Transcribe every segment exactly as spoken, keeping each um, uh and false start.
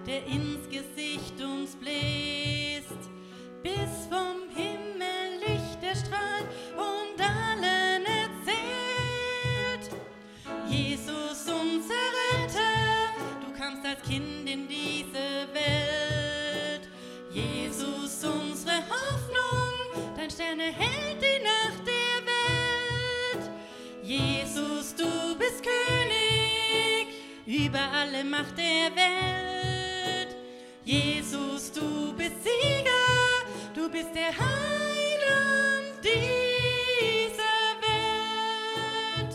der ins Gesicht uns bläst, bis vom Himmel Licht erstrahlt und allen erzählt. Jesus, unser Retter, du kamst als Kind in diese Welt. Jesus, unsere Hoffnung, dein Stern erhellt die Nacht der Welt. Jesus, du bist König über alle Macht der Welt. Jesus, du bist Sieger, du bist der Heiland dieser Welt.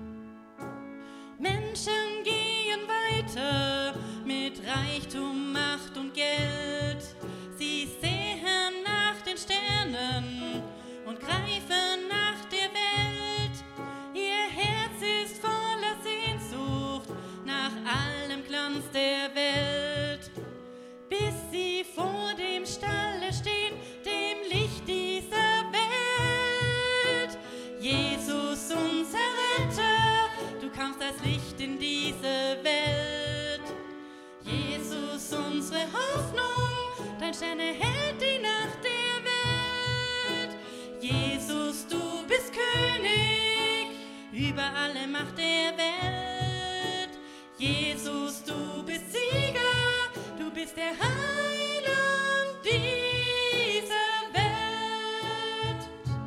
Menschen gehen weiter mit Reichtum, Macht und Geld. Sie sehen nach den Sternen und greifen nach der Welt. Ihr Herz ist voller Sehnsucht nach allem Glanz der Welt, bis sie vor dem Stalle stehen, dem Licht dieser Welt. Jesus, unser Retter, du kamst als Licht in diese Welt. Jesus, unsere Hoffnung, dein Stern erhellt die Nacht der Welt. Jesus, du bist König über alle Macht der Welt. Jesus, du bist Sieger, du bist der Heiland dieser Welt.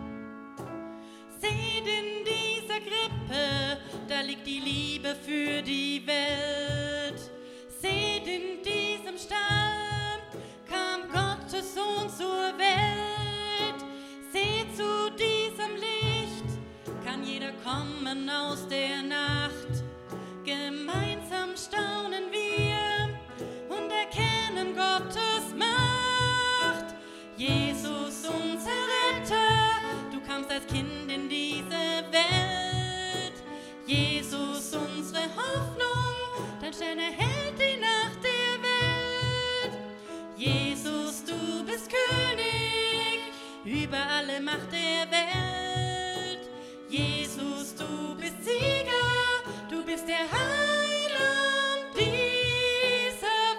Seht in dieser Krippe, da liegt die Liebe für die Welt. Seht in diesem Stall, kam Gottes Sohn zur Welt. Seht zu diesem Licht, kann jeder kommen aus der Nacht. Gemeinsam staunen wir und erkennen Gottes Macht. Jesus, unser Retter, du kamst als Kind in diese Welt. Jesus, unsere Hoffnung, dein Stern erhellt die Nacht der Welt. Jesus, du bist König über alle Macht der Welt. Jesus, du bist Sieger, du bist der Heiland dieser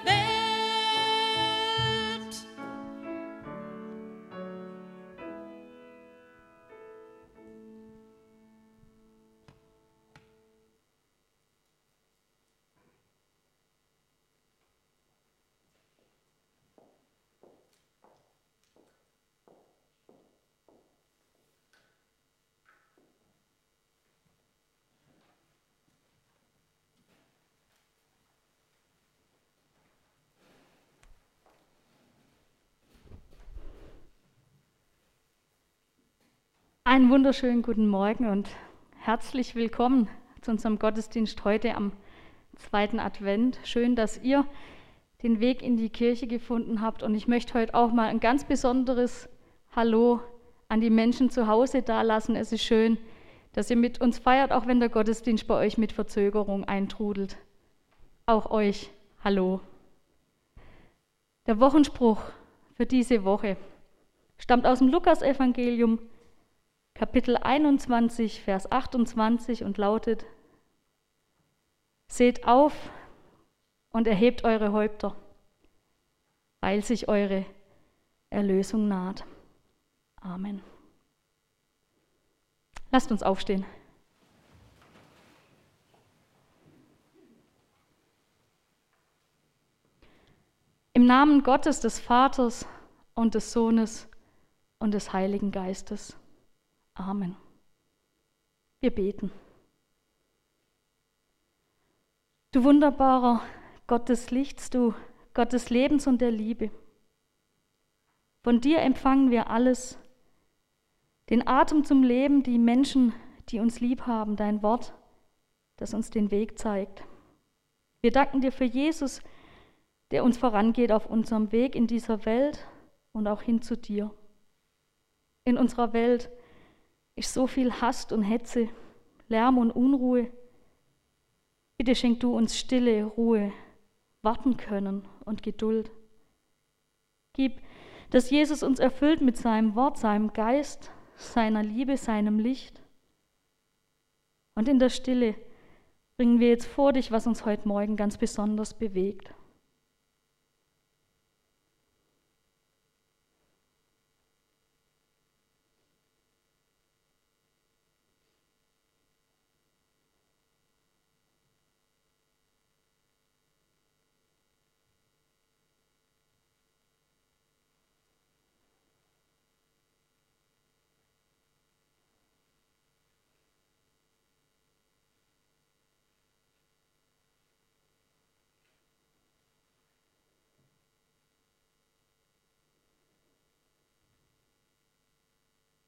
Welt. Einen wunderschönen guten Morgen und herzlich willkommen zu unserem Gottesdienst heute am zweiten Advent. Schön, dass ihr den Weg in die Kirche gefunden habt, und ich möchte heute auch mal ein ganz besonderes Hallo an die Menschen zu Hause dalassen. Es ist schön, dass ihr mit uns feiert, auch wenn der Gottesdienst bei euch mit Verzögerung eintrudelt. Auch euch Hallo. Der Wochenspruch für diese Woche stammt aus dem Lukasevangelium, Kapitel einundzwanzig, Vers achtundzwanzig, und lautet: Seht auf und erhebt eure Häupter, weil sich eure Erlösung naht. Amen. Lasst uns aufstehen. Im Namen Gottes, des Vaters und des Sohnes und des Heiligen Geistes. Amen. Wir beten. Du wunderbarer Gott des Lichts, du Gott des Lebens und der Liebe. Von dir empfangen wir alles, den Atem zum Leben, die Menschen, die uns lieb haben, dein Wort, das uns den Weg zeigt. Wir danken dir für Jesus, der uns vorangeht auf unserem Weg in dieser Welt und auch hin zu dir. In unserer Welt ist so viel Hass und Hetze, Lärm und Unruhe. Bitte schenk du uns Stille, Ruhe, warten können und Geduld. Gib, dass Jesus uns erfüllt mit seinem Wort, seinem Geist, seiner Liebe, seinem Licht. Und in der Stille bringen wir jetzt vor dich, was uns heute Morgen ganz besonders bewegt.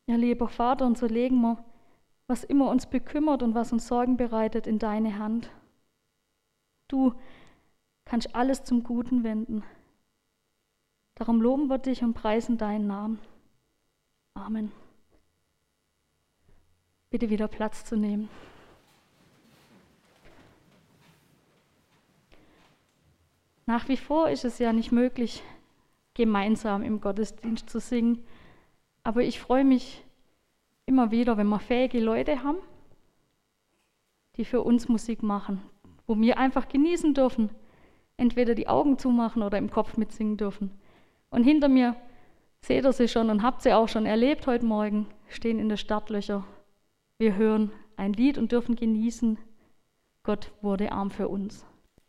Ja, lieber Vater, und so legen wir, was immer uns bekümmert und was uns Sorgen bereitet, in deine Hand. Du kannst alles zum Guten wenden. Darum loben wir dich und preisen deinen Namen. Amen. Bitte wieder Platz zu nehmen. Nach wie vor ist es ja nicht möglich, gemeinsam im Gottesdienst zu singen. Aber ich freue mich immer wieder, wenn wir fähige Leute haben, die für uns Musik machen, wo wir einfach genießen dürfen, entweder die Augen zumachen oder im Kopf mitsingen dürfen. Und hinter mir seht ihr sie schon und habt sie auch schon erlebt heute Morgen, stehen in den Startlöchern. Wir hören ein Lied und dürfen genießen, Gott wurde arm für uns.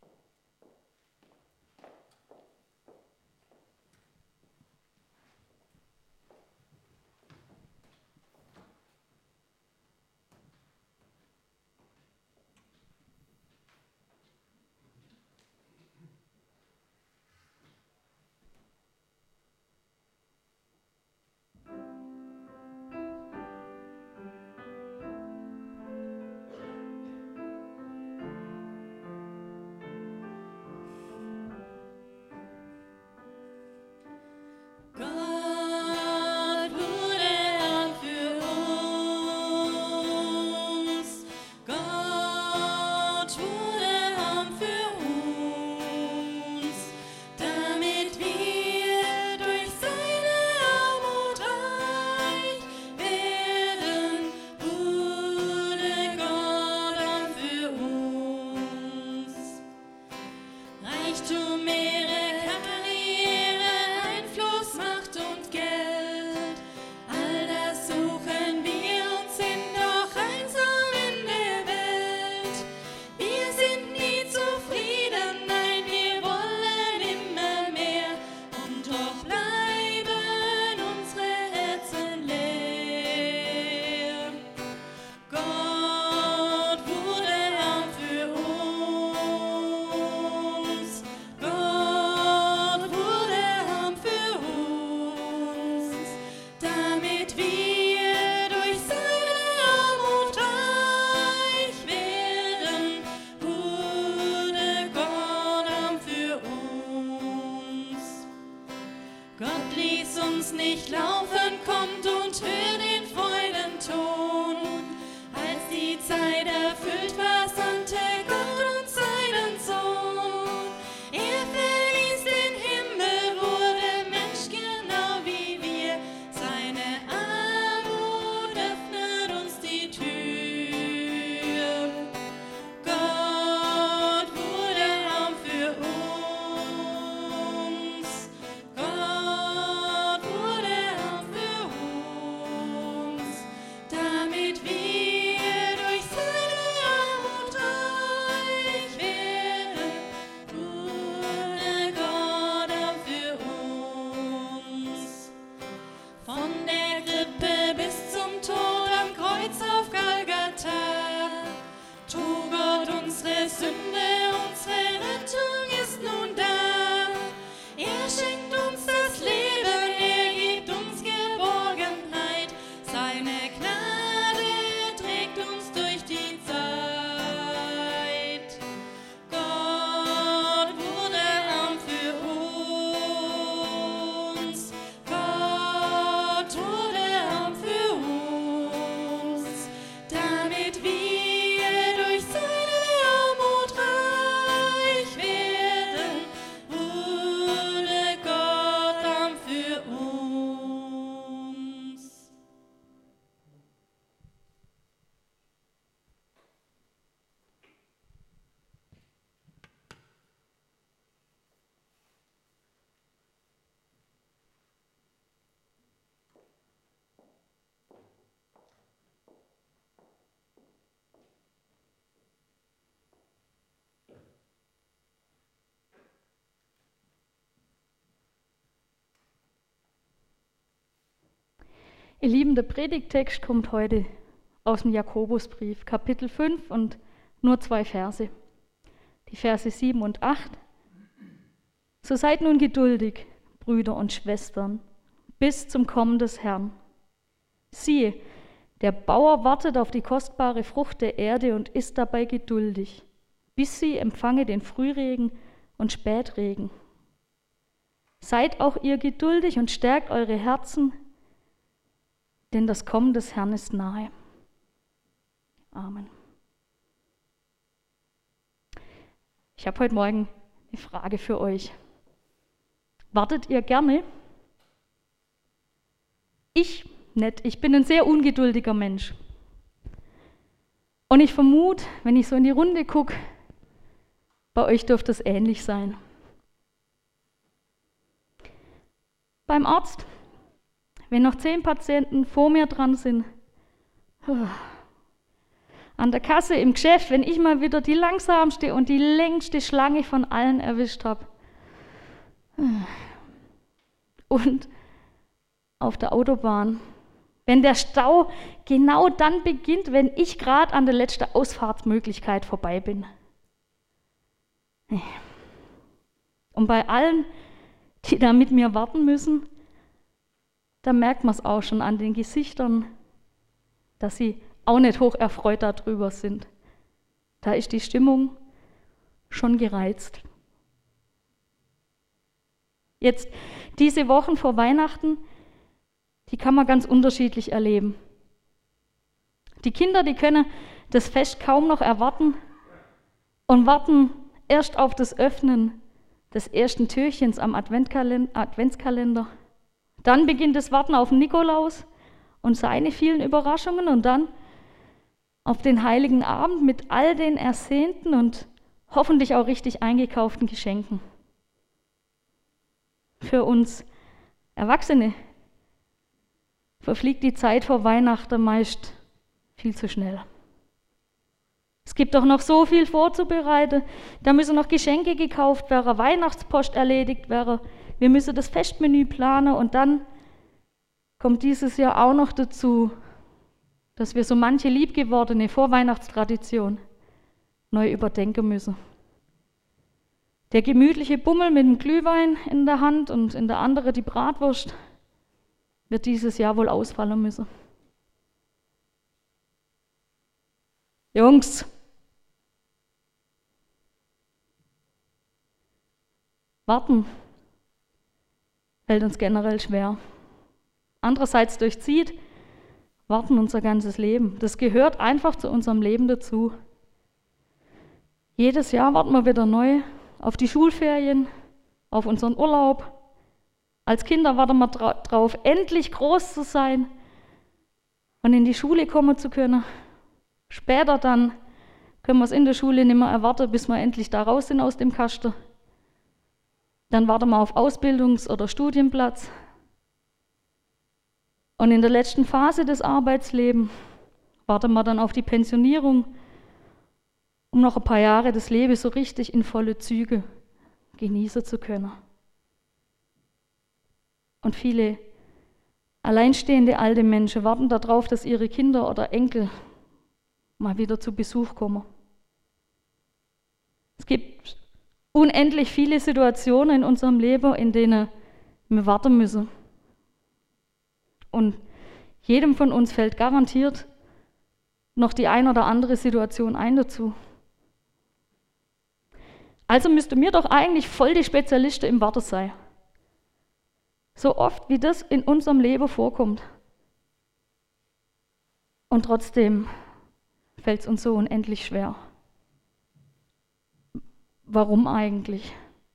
Ihr Lieben, der Predigttext kommt heute aus dem Jakobusbrief, Kapitel fünf und nur zwei Verse. Die Verse sieben und acht. So seid nun geduldig, Brüder und Schwestern, bis zum Kommen des Herrn. Siehe, der Bauer wartet auf die kostbare Frucht der Erde und ist dabei geduldig, bis sie empfange den Frühregen und Spätregen. Seid auch ihr geduldig und stärkt eure Herzen, denn das Kommen des Herrn ist nahe. Amen. Ich habe heute Morgen eine Frage für euch. Wartet ihr gerne? Ich nicht. Ich bin ein sehr ungeduldiger Mensch. Und ich vermute, wenn ich so in die Runde gucke, bei euch dürfte es ähnlich sein. Beim Arzt, wenn noch zehn Patienten vor mir dran sind, an der Kasse, im Geschäft, wenn ich mal wieder die langsamste und die längste Schlange von allen erwischt habe. Und auf der Autobahn, wenn der Stau genau dann beginnt, wenn ich gerade an der letzten Ausfahrtsmöglichkeit vorbei bin. Und bei allen, die da mit mir warten müssen, da merkt man es auch schon an den Gesichtern, dass sie auch nicht hoch erfreut darüber sind. Da ist die Stimmung schon gereizt. Jetzt, diese Wochen vor Weihnachten, die kann man ganz unterschiedlich erleben. Die Kinder, die können das Fest kaum noch erwarten und warten erst auf das Öffnen des ersten Türchens am Adventskalender. Dann beginnt das Warten auf Nikolaus und seine vielen Überraschungen und dann auf den Heiligen Abend mit all den ersehnten und hoffentlich auch richtig eingekauften Geschenken. Für uns Erwachsene verfliegt die Zeit vor Weihnachten meist viel zu schnell. Es gibt doch noch so viel vorzubereiten. Da müssen noch Geschenke gekauft werden, Weihnachtspost erledigt werden. Wir müssen das Festmenü planen und dann kommt dieses Jahr auch noch dazu, dass wir so manche liebgewordene Vorweihnachtstradition neu überdenken müssen. Der gemütliche Bummel mit dem Glühwein in der Hand und in der anderen die Bratwurst wird dieses Jahr wohl ausfallen müssen. Jungs, warten fällt uns generell schwer. Andererseits durchzieht Warten unser ganzes Leben. Das gehört einfach zu unserem Leben dazu. Jedes Jahr warten wir wieder neu auf die Schulferien, auf unseren Urlaub. Als Kinder warten wir drauf, endlich groß zu sein und in die Schule kommen zu können. Später dann können wir es in der Schule nicht mehr erwarten, bis wir endlich da raus sind aus dem Kasten. Dann warten wir auf Ausbildungs- oder Studienplatz. Und in der letzten Phase des Arbeitslebens warten wir dann auf die Pensionierung, um noch ein paar Jahre das Leben so richtig in volle Züge genießen zu können. Und viele alleinstehende alte Menschen warten darauf, dass ihre Kinder oder Enkel mal wieder zu Besuch kommen. Es gibt unendlich viele Situationen in unserem Leben, in denen wir warten müssen. Und jedem von uns fällt garantiert noch die ein oder andere Situation ein dazu. Also müsste mir doch eigentlich voll die Spezialisten im Warten sein. So oft, wie das in unserem Leben vorkommt. Und trotzdem fällt es uns so unendlich schwer. Warum eigentlich?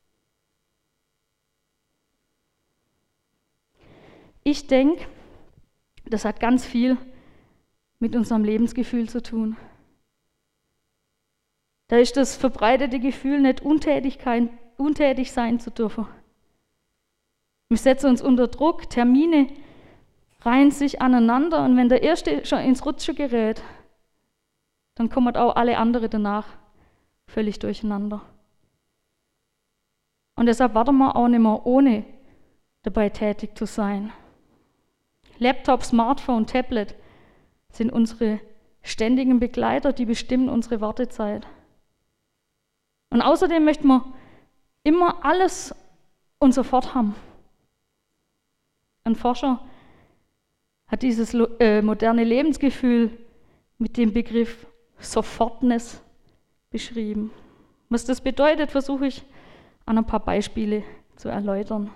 Ich denke, das hat ganz viel mit unserem Lebensgefühl zu tun. Da ist das verbreitete Gefühl, nicht untätig sein zu dürfen. Wir setzen uns unter Druck, Termine reihen sich aneinander und wenn der Erste schon ins Rutschen gerät, dann kommen auch alle anderen danach völlig durcheinander. Und deshalb warten wir auch nicht mehr, ohne dabei tätig zu sein. Laptop, Smartphone, Tablet sind unsere ständigen Begleiter, die bestimmen unsere Wartezeit. Und außerdem möchten wir immer alles und sofort haben. Ein Forscher hat dieses äh, moderne Lebensgefühl mit dem Begriff Sofortness beschrieben. Was das bedeutet, versuche ich an ein paar Beispiele zu erläutern.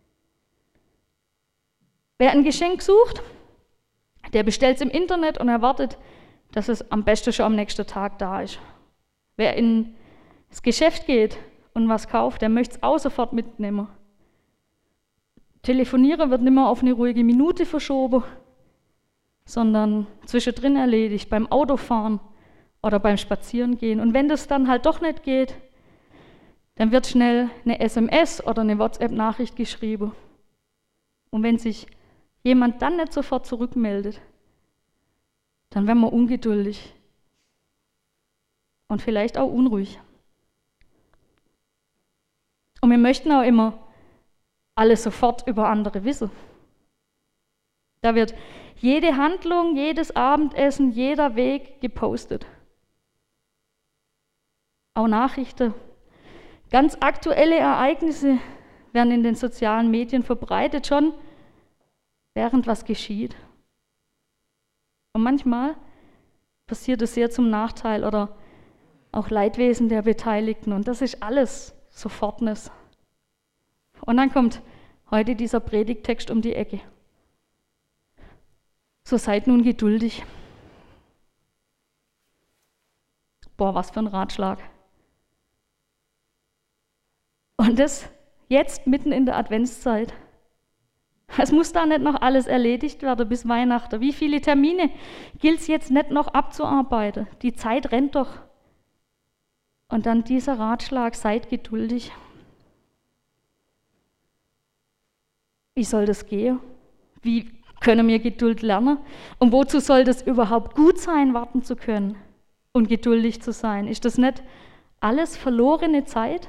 Wer ein Geschenk sucht, der bestellt es im Internet und erwartet, dass es am besten schon am nächsten Tag da ist. Wer ins Geschäft geht und was kauft, der möchte es auch sofort mitnehmen. Telefonieren wird nicht mehr auf eine ruhige Minute verschoben, sondern zwischendrin erledigt, beim Autofahren oder beim Spazierengehen. Und wenn das dann halt doch nicht geht, dann wird schnell eine S M S oder eine WhatsApp-Nachricht geschrieben. Und wenn sich jemand dann nicht sofort zurückmeldet, dann werden wir ungeduldig und vielleicht auch unruhig. Und wir möchten auch immer alles sofort über andere wissen. Da wird jede Handlung, jedes Abendessen, jeder Weg gepostet. Auch Nachrichten. Ganz aktuelle Ereignisse werden in den sozialen Medien verbreitet, schon während was geschieht. Und manchmal passiert es sehr zum Nachteil oder auch Leidwesen der Beteiligten. Und das ist alles Sofortness. Und dann kommt heute dieser Predigttext um die Ecke. So seid nun geduldig. Boah, was für ein Ratschlag. Und das jetzt mitten in der Adventszeit. Es muss da nicht noch alles erledigt werden bis Weihnachten. Wie viele Termine gilt es jetzt nicht noch abzuarbeiten? Die Zeit rennt doch. Und dann dieser Ratschlag, seid geduldig. Wie soll das gehen? Wie können wir Geduld lernen? Und wozu soll das überhaupt gut sein, warten zu können und geduldig zu sein? Ist das nicht alles verlorene Zeit?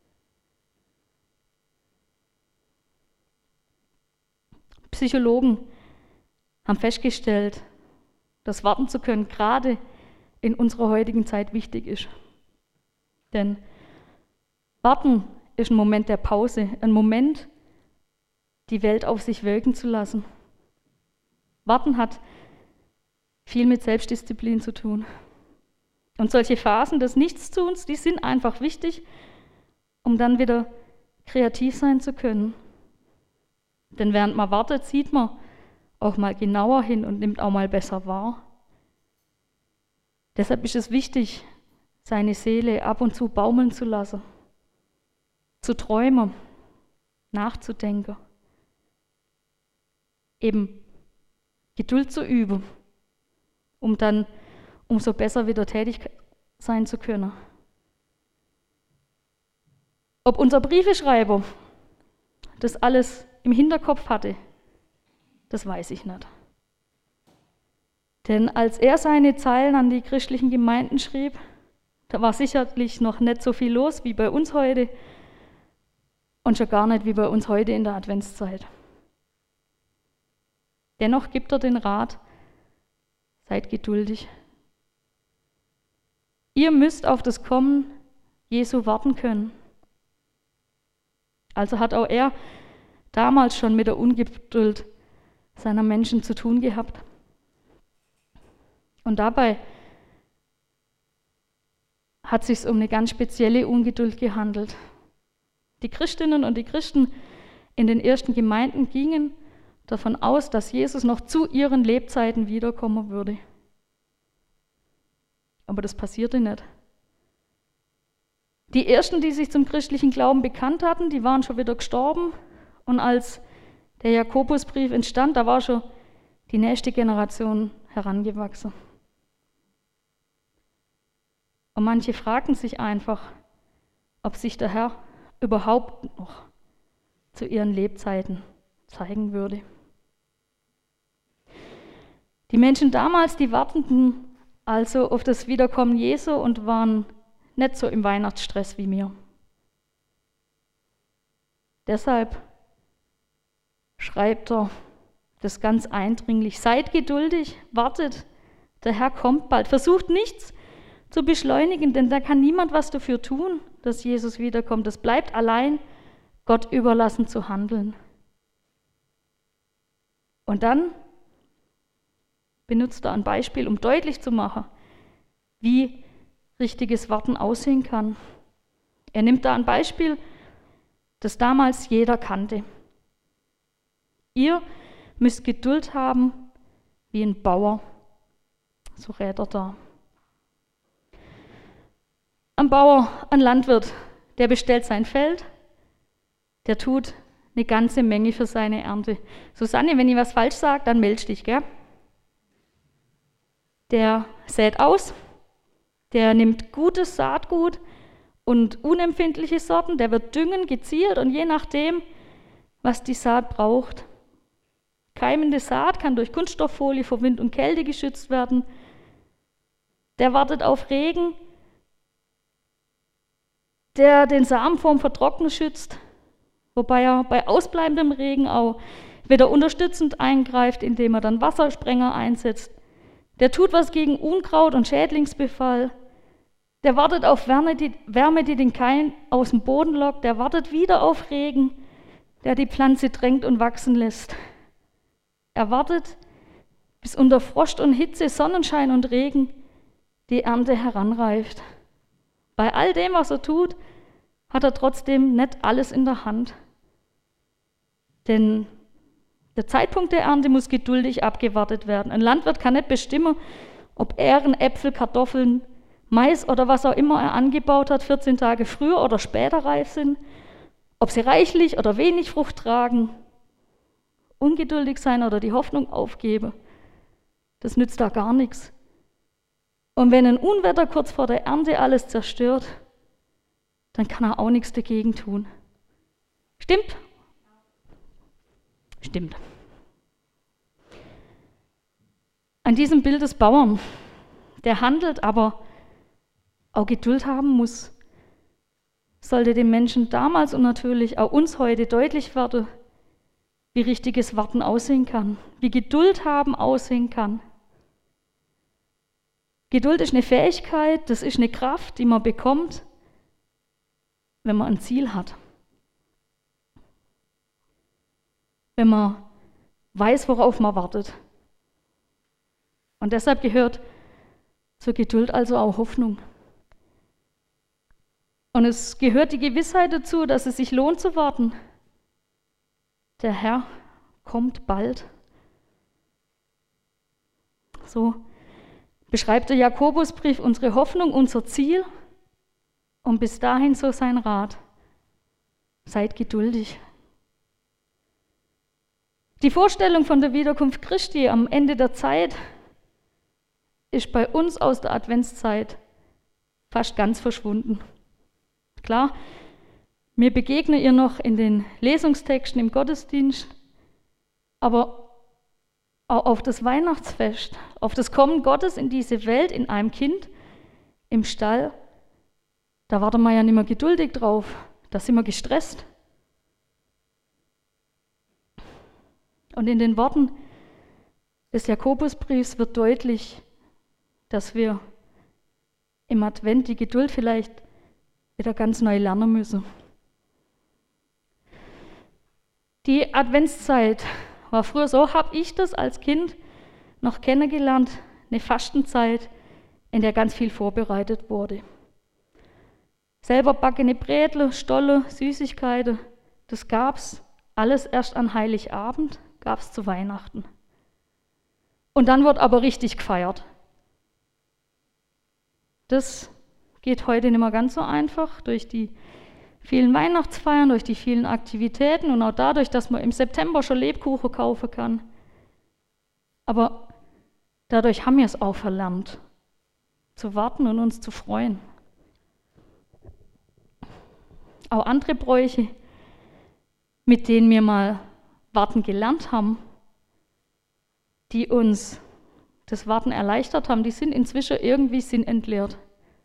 Psychologen haben festgestellt, dass warten zu können gerade in unserer heutigen Zeit wichtig ist. Denn warten ist ein Moment der Pause, ein Moment, die Welt auf sich wirken zu lassen. Warten hat viel mit Selbstdisziplin zu tun. Und solche Phasen des Nichtstuns, die sind einfach wichtig, um dann wieder kreativ sein zu können. Denn während man wartet, sieht man auch mal genauer hin und nimmt auch mal besser wahr. Deshalb ist es wichtig, seine Seele ab und zu baumeln zu lassen, zu träumen, nachzudenken, eben Geduld zu üben, um dann umso besser wieder tätig sein zu können. Ob unser Briefeschreiber das alles im Hinterkopf hatte, das weiß ich nicht. Denn als er seine Zeilen an die christlichen Gemeinden schrieb, da war sicherlich noch nicht so viel los wie bei uns heute und schon gar nicht wie bei uns heute in der Adventszeit. Dennoch gibt er den Rat, seid geduldig. Ihr müsst auf das Kommen Jesu warten können. Also hat auch er damals schon mit der Ungeduld seiner Menschen zu tun gehabt. Und dabei hat es sich um eine ganz spezielle Ungeduld gehandelt. Die Christinnen und die Christen in den ersten Gemeinden gingen davon aus, dass Jesus noch zu ihren Lebzeiten wiederkommen würde. Aber das passierte nicht. Die ersten, die sich zum christlichen Glauben bekannt hatten, die waren schon wieder gestorben. Und als der Jakobusbrief entstand, da war schon die nächste Generation herangewachsen. Und manche fragten sich einfach, ob sich der Herr überhaupt noch zu ihren Lebzeiten zeigen würde. Die Menschen damals, die warteten also auf das Wiederkommen Jesu und waren nicht so im Weihnachtsstress wie wir. Deshalb schreibt er das ganz eindringlich: Seid geduldig, wartet, der Herr kommt bald. Versucht nichts zu beschleunigen, denn da kann niemand was dafür tun, dass Jesus wiederkommt. Es bleibt allein Gott überlassen zu handeln. Und dann benutzt da ein Beispiel, um deutlich zu machen, wie richtiges Warten aussehen kann. Er nimmt da ein Beispiel, das damals jeder kannte. Ihr müsst Geduld haben wie ein Bauer, so rät er da. Ein Bauer, ein Landwirt, der bestellt sein Feld, der tut eine ganze Menge für seine Ernte. Susanne, wenn ich was falsch sage, dann meldest dich, gell? Der sät aus, der nimmt gutes Saatgut und unempfindliche Sorten, der wird düngen, gezielt und je nachdem, was die Saat braucht. Keimende Saat kann durch Kunststofffolie vor Wind und Kälte geschützt werden. Der wartet auf Regen, der den Samen vorm Vertrocknen schützt, wobei er bei ausbleibendem Regen auch wieder unterstützend eingreift, indem er dann Wassersprenger einsetzt. Der tut was gegen Unkraut und Schädlingsbefall. Der wartet auf Wärme, die, Wärme, die den Keim aus dem Boden lockt. Der wartet wieder auf Regen, der die Pflanze drängt und wachsen lässt. Er wartet, bis unter Frost und Hitze, Sonnenschein und Regen die Ernte heranreift. Bei all dem, was er tut, hat er trotzdem nicht alles in der Hand. Denn der Zeitpunkt der Ernte muss geduldig abgewartet werden. Ein Landwirt kann nicht bestimmen, ob Ähren, Äpfel, Kartoffeln, Mais oder was auch immer er angebaut hat, vierzehn Tage früher oder später reif sind, ob sie reichlich oder wenig Frucht tragen. Ungeduldig sein oder die Hoffnung aufgeben, das nützt da gar nichts. Und wenn ein Unwetter kurz vor der Ernte alles zerstört, dann kann er auch nichts dagegen tun. Stimmt? Stimmt. An diesem Bild des Bauern, der handelt, aber auch Geduld haben muss, sollte den Menschen damals und natürlich auch uns heute deutlich werden, wie richtiges Warten aussehen kann, wie Geduld haben aussehen kann. Geduld ist eine Fähigkeit, das ist eine Kraft, die man bekommt, wenn man ein Ziel hat. Wenn man weiß, worauf man wartet. Und deshalb gehört zur Geduld also auch Hoffnung. Und es gehört die Gewissheit dazu, dass es sich lohnt zu warten. Der Herr kommt bald. So beschreibt der Jakobusbrief unsere Hoffnung, unser Ziel und bis dahin so sein Rat. Seid geduldig. Die Vorstellung von der Wiederkunft Christi am Ende der Zeit ist bei uns aus der Adventszeit fast ganz verschwunden. Klar, mir begegnet ihr noch in den Lesungstexten im Gottesdienst, aber auch auf das Weihnachtsfest, auf das Kommen Gottes in diese Welt, in einem Kind, im Stall, da warten wir ja nicht mehr geduldig drauf, da sind wir gestresst. Und in den Worten des Jakobusbriefs wird deutlich, dass wir im Advent die Geduld vielleicht wieder ganz neu lernen müssen. Die Adventszeit war früher so, habe ich das als Kind noch kennengelernt, eine Fastenzeit, in der ganz viel vorbereitet wurde. Selber backene Brätle, Stolle, Süßigkeiten, das gab's alles erst an Heiligabend, gab's zu Weihnachten. Und dann wird aber richtig gefeiert. Das geht heute nicht mehr ganz so einfach durch die vielen Weihnachtsfeiern, durch die vielen Aktivitäten und auch dadurch, dass man im September schon Lebkuchen kaufen kann. Aber dadurch haben wir es auch verlernt, zu warten und uns zu freuen. Auch andere Bräuche, mit denen wir mal warten gelernt haben, die uns das Warten erleichtert haben, die sind inzwischen irgendwie sinnentleert.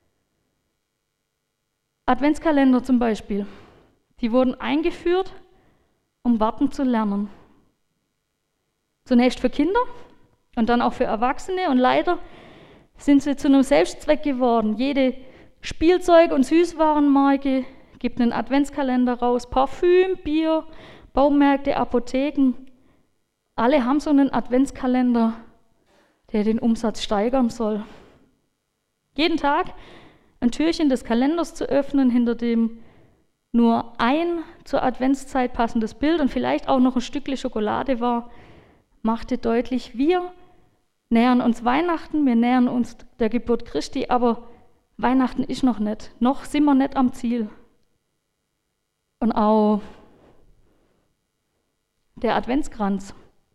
Adventskalender zum Beispiel, die wurden eingeführt, um Warten zu lernen. Zunächst für Kinder und dann auch für Erwachsene und leider sind sie zu einem Selbstzweck geworden. Jede Spielzeug- und Süßwarenmarke gibt einen Adventskalender raus, Parfüm, Bier, Baumärkte, Apotheken, alle haben so einen Adventskalender der den Umsatz steigern soll. Jeden Tag ein Türchen des Kalenders zu öffnen, hinter dem nur ein zur Adventszeit passendes Bild und vielleicht auch noch ein Stückchen Schokolade war, machte deutlich, wir nähern uns Weihnachten, wir nähern uns der Geburt Christi, aber Weihnachten ist noch nicht. Noch sind wir nicht am Ziel. Und auch der Adventskranz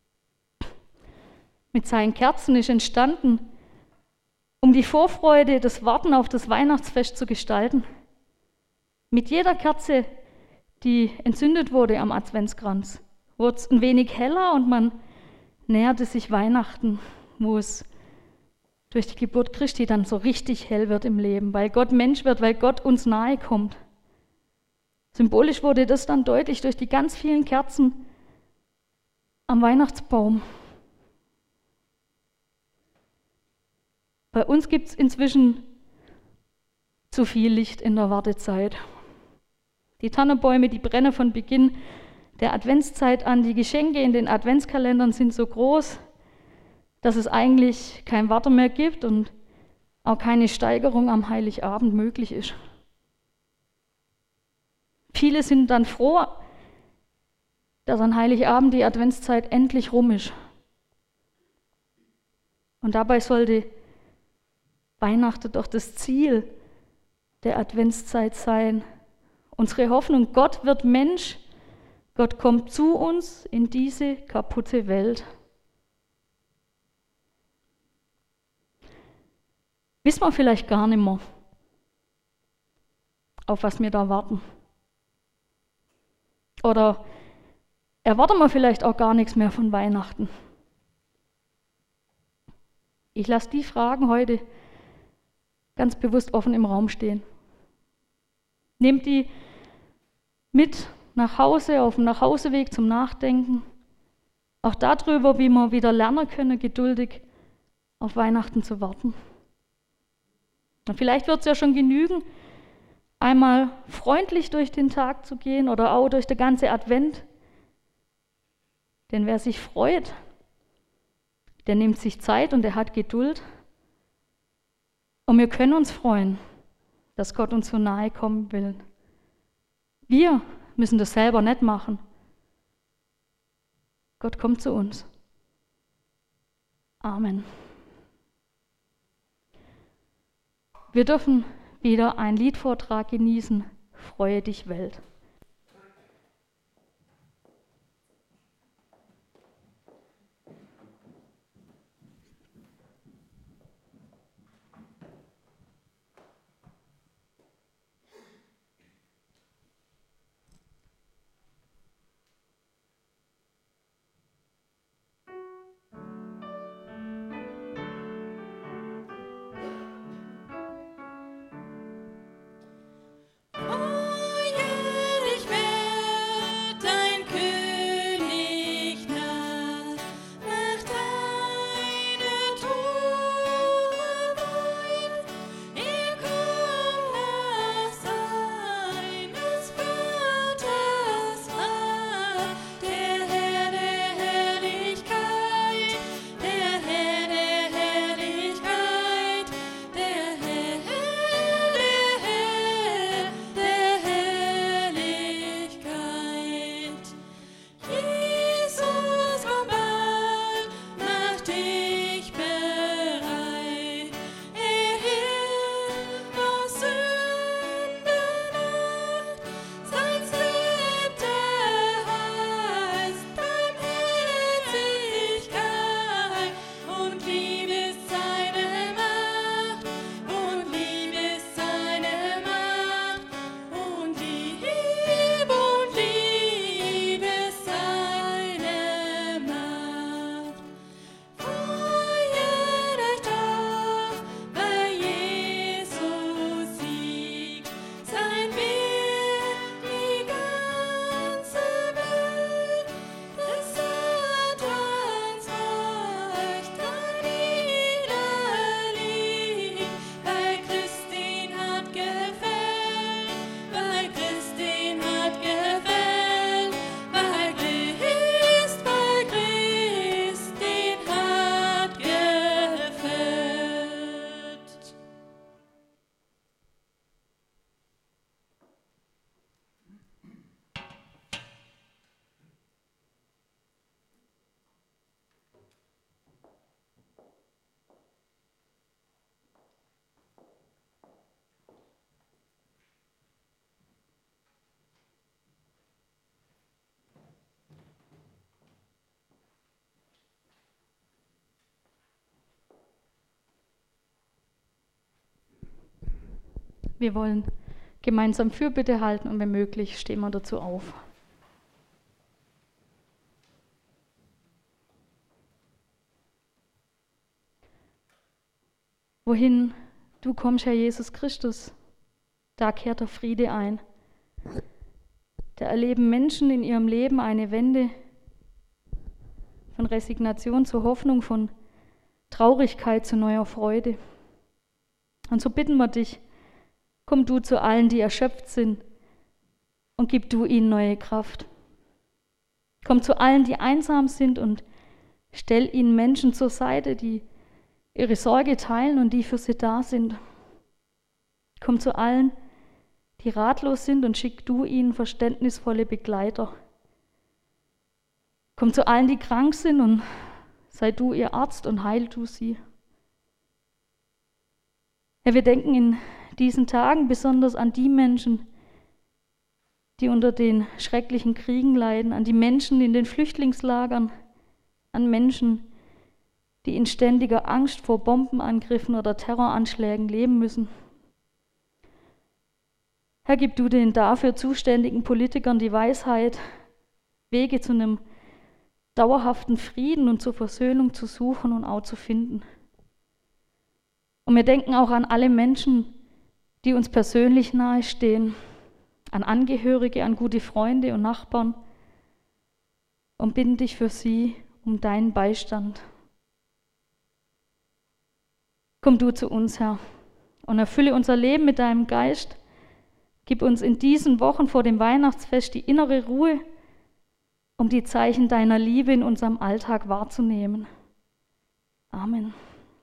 mit seinen Kerzen ist entstanden, um die Vorfreude, das Warten auf das Weihnachtsfest zu gestalten. Mit jeder Kerze, die entzündet wurde am Adventskranz, wurde es ein wenig heller und man näherte sich Weihnachten, wo es durch die Geburt Christi dann so richtig hell wird im Leben, weil Gott Mensch wird, weil Gott uns nahe kommt. Symbolisch wurde das dann deutlich durch die ganz vielen Kerzen am Weihnachtsbaum. Bei uns gibt es inzwischen zu viel Licht in der Wartezeit. Die Tannenbäume, die brennen von Beginn der Adventszeit an. Die Geschenke in den Adventskalendern sind so groß, dass es eigentlich kein Warten mehr gibt und auch keine Steigerung am Heiligabend möglich ist. Viele sind dann froh, dass an Heiligabend die Adventszeit endlich rum ist. Und dabei sollte Weihnachten doch das Ziel der Adventszeit sein. Unsere Hoffnung, Gott wird Mensch, Gott kommt zu uns in diese kaputte Welt. Wissen wir vielleicht gar nicht mehr, auf was wir da warten. Oder erwarten wir vielleicht auch gar nichts mehr von Weihnachten. Ich lasse die Fragen heute ganz bewusst offen im Raum stehen. Nehmt die mit nach Hause, auf dem Nachhauseweg zum Nachdenken. Auch darüber, wie wir wieder lernen können, geduldig auf Weihnachten zu warten. Und vielleicht wird es ja schon genügen, einmal freundlich durch den Tag zu gehen oder auch durch den ganzen Advent. Denn wer sich freut, der nimmt sich Zeit und der hat Geduld. Und wir können uns freuen, dass Gott uns so nahe kommen will. Wir müssen das selber nicht machen. Gott kommt zu uns. Amen. Wir dürfen wieder einen Liedvortrag genießen. Freue dich, Welt. Freue Wir wollen gemeinsam Fürbitte halten und wenn möglich stehen wir dazu auf. Wohin du kommst, Herr Jesus Christus, da kehrt der Friede ein. Da erleben Menschen in ihrem Leben eine Wende von Resignation zu Hoffnung, von Traurigkeit zu neuer Freude. Und so bitten wir dich, komm du zu allen, die erschöpft sind, und gib du ihnen neue Kraft. Komm zu allen, die einsam sind, und stell ihnen Menschen zur Seite, die ihre Sorge teilen und die für sie da sind. Komm zu allen, die ratlos sind, und schick du ihnen verständnisvolle Begleiter. Komm zu allen, die krank sind, und sei du ihr Arzt und heil du sie. Ja, wir denken in diesen Tagen besonders an die Menschen, die unter den schrecklichen Kriegen leiden, an die Menschen in den Flüchtlingslagern, an Menschen, die in ständiger Angst vor Bombenangriffen oder Terroranschlägen leben müssen. Herr, gib du den dafür zuständigen Politikern die Weisheit, Wege zu einem dauerhaften Frieden und zur Versöhnung zu suchen und auch zu finden. Und wir denken auch an alle Menschen, die uns persönlich nahestehen, an Angehörige, an gute Freunde und Nachbarn und bitten dich für sie um deinen Beistand. Komm du zu uns, Herr, und erfülle unser Leben mit deinem Geist. Gib uns in diesen Wochen vor dem Weihnachtsfest die innere Ruhe, um die Zeichen deiner Liebe in unserem Alltag wahrzunehmen. Amen.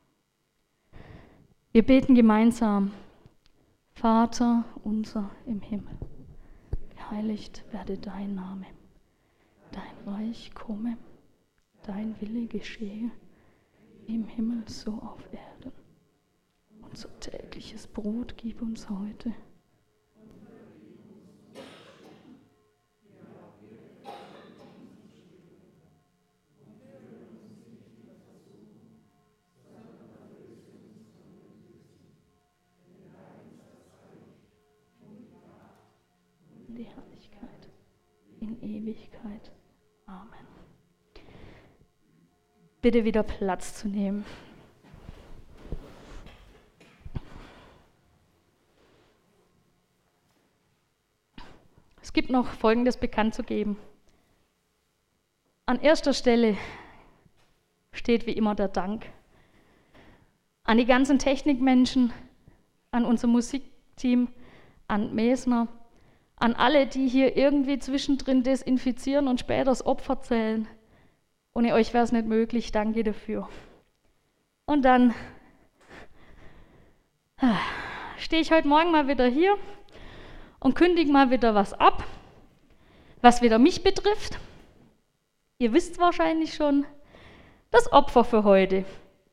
Wir beten gemeinsam. Vater unser im Himmel, geheiligt werde dein Name. Dein Reich komme, dein Wille geschehe, wie im Himmel so auf Erden. Unser tägliches Brot gib uns heute. Die Herrlichkeit in Ewigkeit. Amen. Bitte wieder Platz zu nehmen. Es gibt noch Folgendes bekannt zu geben. An erster Stelle steht wie immer der Dank an die ganzen Technikmenschen, an unser Musikteam, an Mesner, an alle, die hier irgendwie zwischendrin desinfizieren und später das Opfer zählen. Ohne euch wäre es nicht möglich, danke dafür. Und dann stehe ich heute Morgen mal wieder hier und kündige mal wieder was ab, was wieder mich betrifft. Ihr wisst wahrscheinlich schon, das Opfer für heute.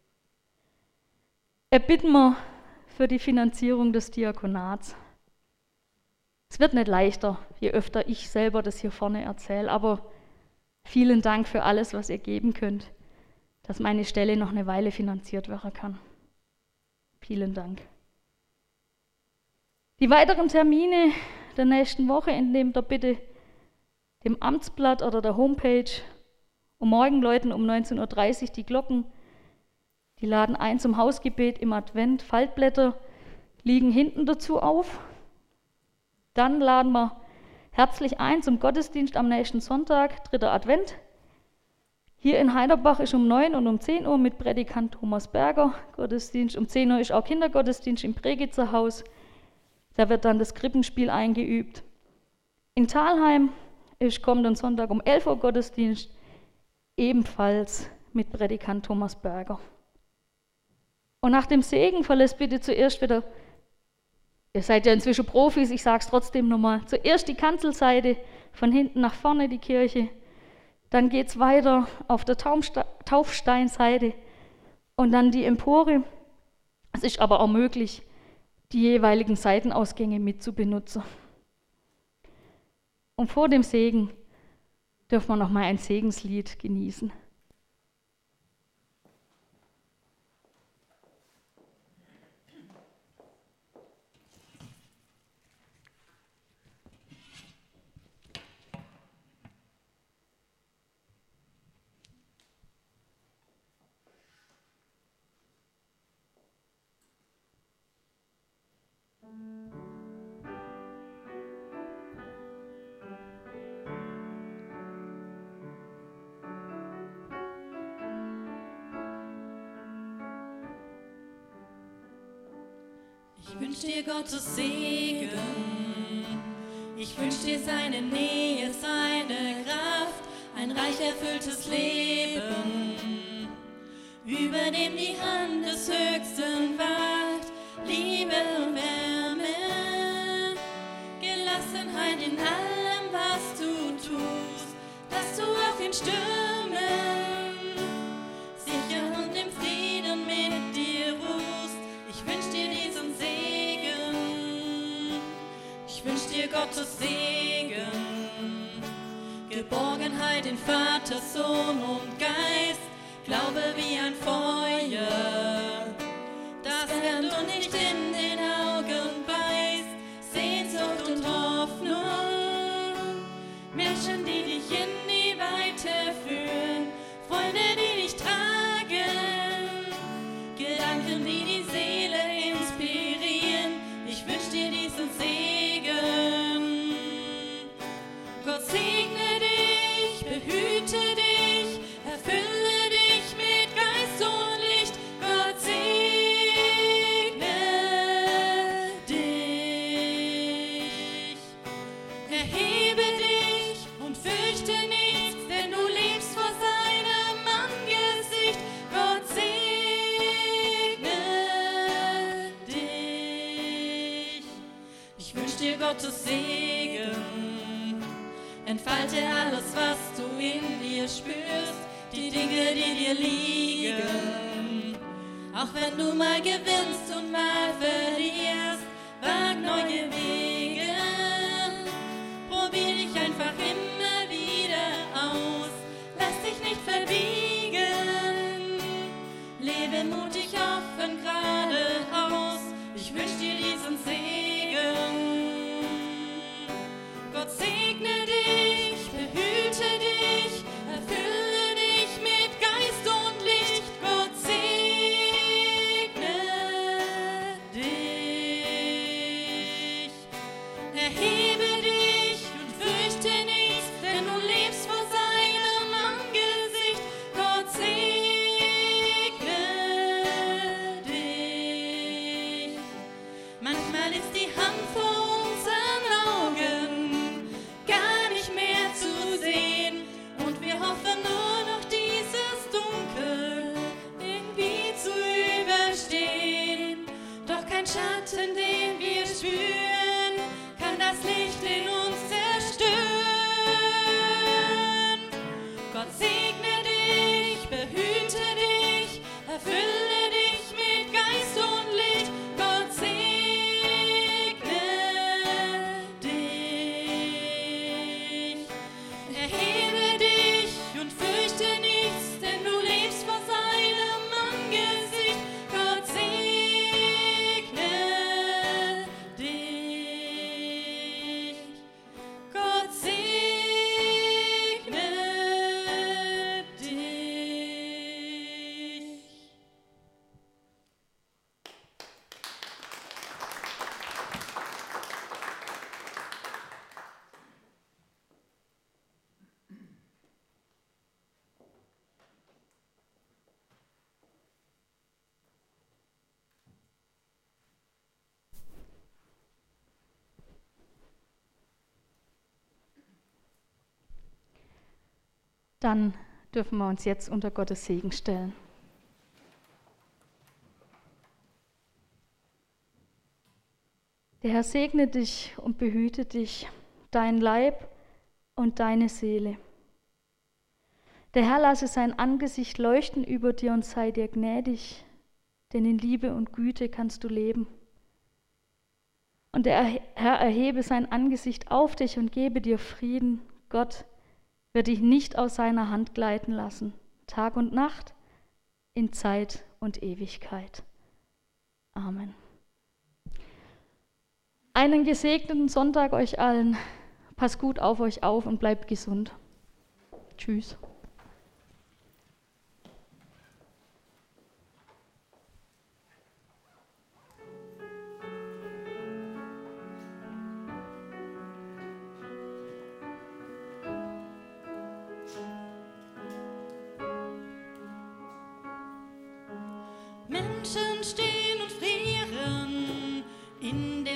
Erbitten wir für die Finanzierung des Diakonats. Es wird nicht leichter, je öfter ich selber das hier vorne erzähle, aber vielen Dank für alles, was ihr geben könnt, dass meine Stelle noch eine Weile finanziert werden kann. Vielen Dank. Die weiteren Termine der nächsten Woche entnehmt ihr bitte dem Amtsblatt oder der Homepage. Und morgen läuten um neunzehn Uhr dreißig die Glocken. Die laden ein zum Hausgebet im Advent. Faltblätter liegen hinten dazu auf. Dann laden wir herzlich ein zum Gottesdienst am nächsten Sonntag, dritter Advent. Hier in Heiderbach ist um neun und um zehn Uhr mit Predikant Thomas Berger Gottesdienst. Um zehn Uhr ist auch Kindergottesdienst im Pregitzer Haus. Da wird dann das Krippenspiel eingeübt. In Thalheim ist kommenden Sonntag um elf Uhr Gottesdienst, ebenfalls mit Predikant Thomas Berger. Und nach dem Segen verlässt bitte zuerst wieder, ihr seid ja inzwischen Profis, ich sage es trotzdem nochmal, zuerst die Kanzelseite, von hinten nach vorne die Kirche, dann geht es weiter auf der Taufsteinseite und dann die Empore. Es ist aber auch möglich, die jeweiligen Seitenausgänge mit zu benutzen. Und vor dem Segen dürfen wir noch mal ein Segenslied genießen. Ich wünsch dir Gottes Segen, ich wünsch dir seine Nähe, seine Kraft, ein reich erfülltes Leben, über dem die Hand des Höchsten wacht, Liebe und Wärme, Gelassenheit in allem, was du tust, dass du auch in Stürmen sicher und im Frieden mit dir ruhst. Ich wünsch dir diesen Segen, ich wünsch dir Gottes Segen, Geborgenheit in Vater, Sohn und Geist, Glaube wie ein Feuer, das brennt und nicht in den Augen beißt, Sehnsucht und Hoffnung, Menschen, die dich in die Weite führen, Freunde, die dich tragen, Gedanken, die die Seele inspirieren. Ich wünsch dir diesen Segen. Gott segne dich, behüte dich, erfülle dich mit Geist und Licht. Gott segne dich. Erhebe dich und fürchte nichts, denn du lebst vor seinem Angesicht. Gott segne dich. Ich wünsch dir Gottes Segen. Entfalte alles, was du in dir spürst, die Dinge, die dir liegen. Auch wenn du mal gewinnst und mal verlierst, wag neue Wege. Probier dich einfach immer wieder aus, lass dich nicht verbiegen. Lebe mutig, offen, geradeaus. Ich wünsch dir diesen Segen. Gott segne dich, behüte dich, erfülle dich mit Geist und Licht. Gott segne dich. Erhebe dich und fürchte nichts, denn du lebst vor seinem Angesicht. Gott segne dich. Manchmal ist die Hand vor unseren Augen gar nicht mehr zu sehen und wir hoffen nur noch dieses Dunkel irgendwie zu überstehen. Doch kein Schatten, den wir spüren, kann das Licht in uns zerstören. Gott segne dich, behüte dich, erfülle dich mit Geist und Licht. Gott segne dich. Erhebe dich und fürchte nichts, denn du lebst vor seinem Angesicht. Gott segne dich. Gott segne dich. Dann dürfen wir uns jetzt unter Gottes Segen stellen. Der Herr segne dich und behüte dich, dein Leib und deine Seele. Der Herr lasse sein Angesicht leuchten über dir und sei dir gnädig, denn in Liebe und Güte kannst du leben. Und der Herr erhebe sein Angesicht auf dich und gebe dir Frieden. Gott wird dich nicht aus seiner Hand gleiten lassen, Tag und Nacht, in Zeit und Ewigkeit. Amen. Einen gesegneten Sonntag euch allen. Passt gut auf euch auf und bleibt gesund. Tschüss. Menschen stehen und frieren, in